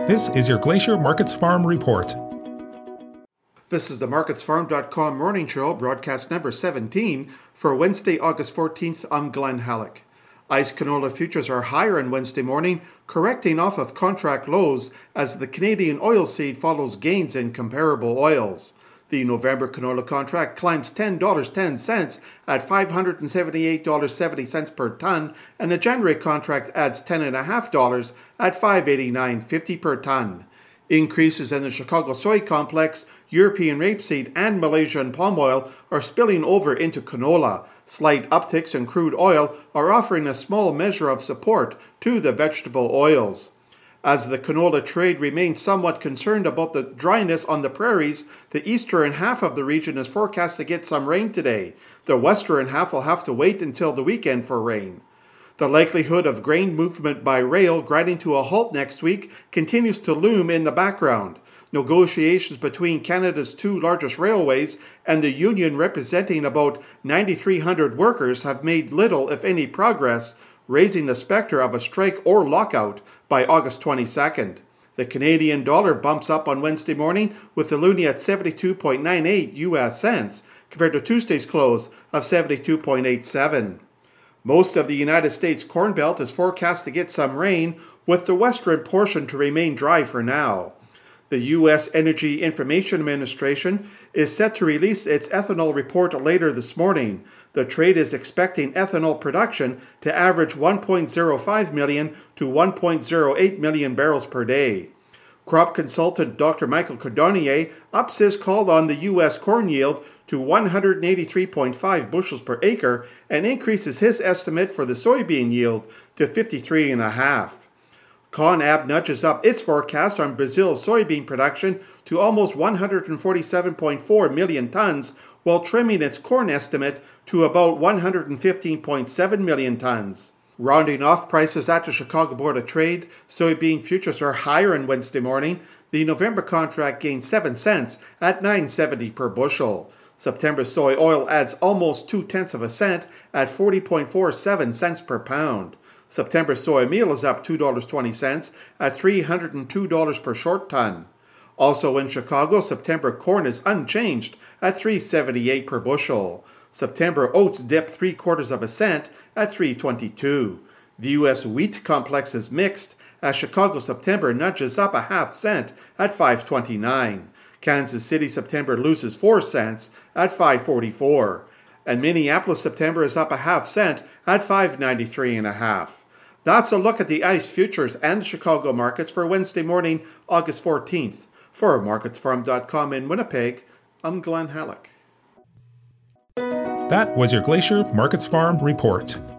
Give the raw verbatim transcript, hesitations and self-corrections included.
This is your Glacier Markets Farm Report. This is the markets farm dot com Morning Show, broadcast number seventeen for Wednesday, August fourteenth. I'm Glenn Halleck. ICE canola futures are higher on Wednesday morning, correcting off of contract lows as the Canadian oilseed follows gains in comparable oils. The November canola contract climbs ten dollars and ten cents at five hundred seventy-eight dollars and seventy cents per ton, and the January contract adds ten dollars and fifty cents at five hundred eighty-nine dollars and fifty cents per ton. Increases in the Chicago soy complex, European rapeseed, and Malaysian palm oil are spilling over into canola. Slight upticks in crude oil are offering a small measure of support to the vegetable oils. As the canola trade remains somewhat concerned about the dryness on the prairies, the eastern half of the region is forecast to get some rain today. The western half will have to wait until the weekend for rain. The likelihood of grain movement by rail grinding to a halt next week continues to loom in the background. Negotiations between Canada's two largest railways and the union representing about nine thousand three hundred workers have made little, if any, progress, raising the specter of a strike or lockout by August twenty-second. The Canadian dollar bumps up on Wednesday morning with the loonie at seventy-two point nine eight U S cents compared to Tuesday's close of seventy-two point eight seven. Most of the United States Corn Belt is forecast to get some rain, with the western portion to remain dry for now. The U S Energy Information Administration is set to release its ethanol report later this morning. The trade is expecting ethanol production to average one point zero five million to one point zero eight million barrels per day. Crop consultant Doctor Michael Cordonnier ups his call on the U S corn yield to one hundred eighty-three point five bushels per acre and increases his estimate for the soybean yield to fifty-three point five. ConAb nudges up its forecast on Brazil's soybean production to almost one hundred forty-seven point four million tons, while trimming its corn estimate to about one hundred fifteen point seven million tons. Rounding off prices at the Chicago Board of Trade, soybean futures are higher on Wednesday morning. The November contract gained seven cents at nine seventy per bushel. September soy oil adds almost two-tenths of a cent at forty point four seven cents per pound. September soy meal is up two dollars and twenty cents at three hundred two dollars per short ton. Also in Chicago, September corn is unchanged at three seventy-eight per bushel. September oats dipped three quarters of a cent at three twenty-two. The U S wheat complex is mixed as Chicago September nudges up a half cent at five twenty-nine. Kansas City September loses four cents at five forty-four. And Minneapolis September is up a half cent at five ninety-three and a half. That's a look at the ICE futures and the Chicago markets for Wednesday morning, August fourteenth. For markets farm dot com in Winnipeg, I'm Glenn Halleck. That was your Glacier Markets Farm Report.